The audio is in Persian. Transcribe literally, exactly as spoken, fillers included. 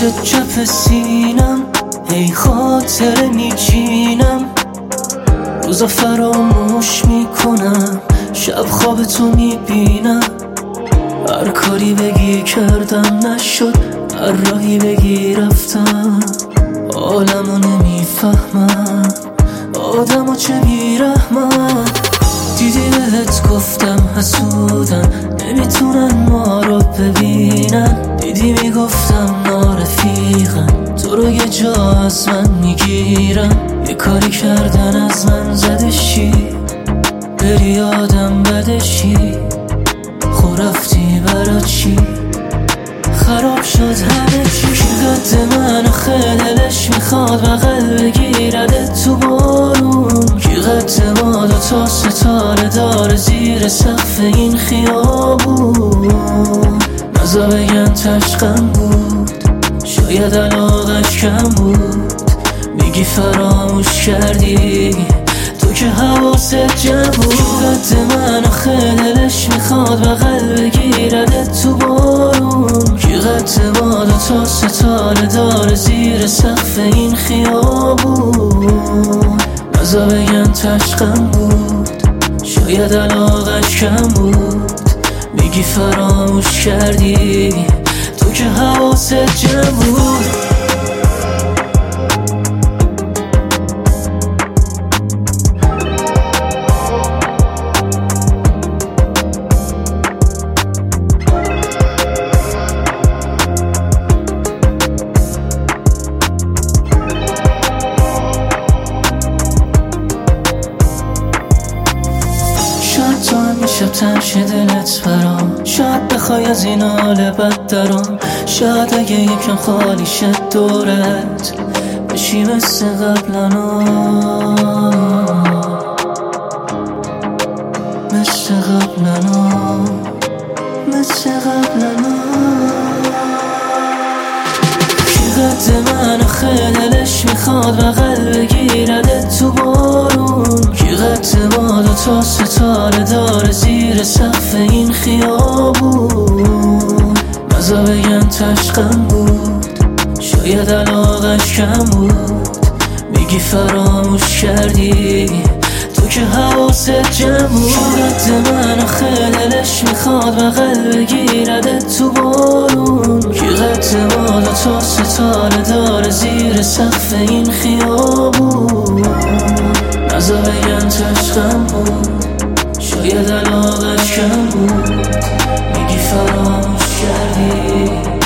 واسه چپ سینم ای خاطر میچینم، روزا فراموش میکنم، شب خواب تو میبینم. هر کاری بگی کردم نشد، هر راهی بگی رفتم. عالمو نمیفهمم، آدمو چه بیرحمم. دیدی بهت گفتم حسودم، نمیتونن ما رو ببینن. دیدی میگفتم نارفیقم، تو رو یه جا از من میگیرم. یه کاری کردن از من زدشی، بری آدم بدشی. خو رفتی برا چی؟ خراب شد همه چی. کی قد من آخه دلش میخواد بغل بگیرده تو بارون؟ کی قد ما دوتا ستاره داره زیر سقف این خیابون؟ نزا بگن تشقم بود، شاید علاقش کم بود. میگی فراموش کردی، تو که حواست جمع بود. کی قد من آخه دلش میخواد بغل بگیرده تو بارون؟ کی قد ما دوتا ستاره داره زیر سقف این خیابون؟ نزا بگن تشقم بود، شاید علاقش کم بود. میگی فراموش کردی، تو که حواست جمع بود. تو همیشه تنشه دلت برام، شاید بخوای از این حال بد درام. شاید اگه یکم خالی شد دورت بشی مثل قبلنا، مثل قبلنا، مثل قبلنا. کی قد من آخه دلش میخواد بغل بگیرده تو بارون؟ کی قد ما دوتا ستاره داره زیر سقف این خیابون؟ نزا بگن تشقم بود، شاید علاقش کم بود. میگی فراموش کردی، تو که حواست جمع بود. کی قد من آخه دلش میخواد بغل بگیرده تو بارون؟ کی قد ما دوتا ستاره داره زیر سقف این خیابون؟ نزا بگن تشقم بود، شاید علاقش کم بود. میگی فراموش کردی.